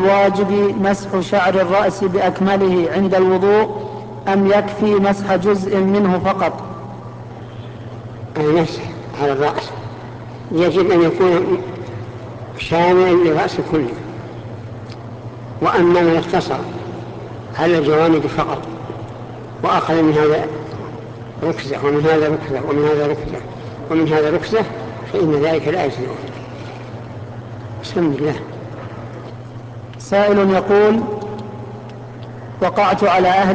الواجب مسح شعر الرأس بأكمله عند الوضوء أم يكفي مسح جزء منه فقط؟ المسح على الرأس يجب أن يكون شاملا للرأس كله، وأما من اقتصر على الجوانب فقط وأخذ من هذا ركزة ومن هذا ركزة ومن هذا ركزة ومن هذا ركزة فإن ذلك لا يجزئه. بسم الله. سائل يقول: وقعت على أهل